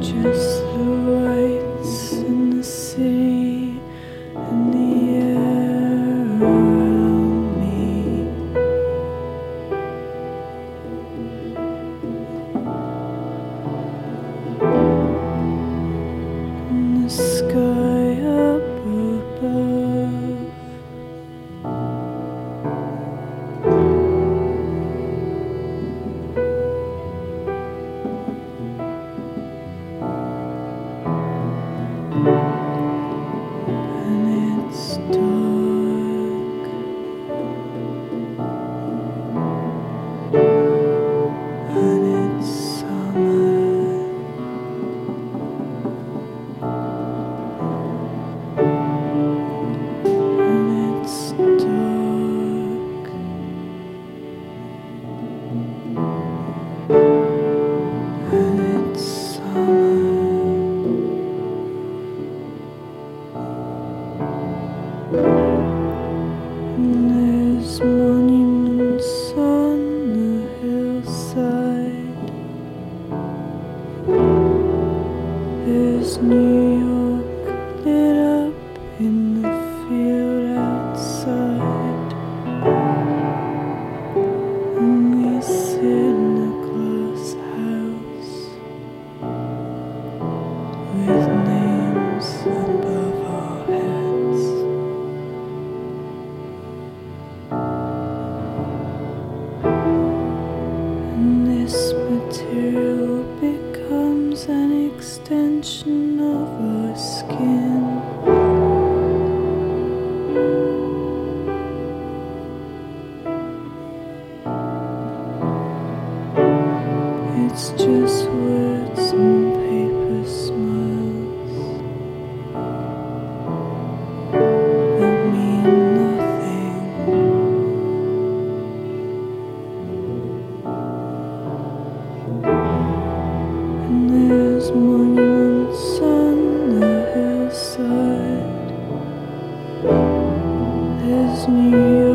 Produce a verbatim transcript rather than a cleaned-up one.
Just the lights in the city and the air around me. And the sky up above. And it's dark, and it's summer, and it's dark, and it's summer. And there's monuments on the hillside. There's New York lit up in the field outside. And we sit in a glass house with names above our heads. And this material becomes an extension of our skin. It's just words and paper smiles that mean nothing. And there's monuments on the hillside. There's New York.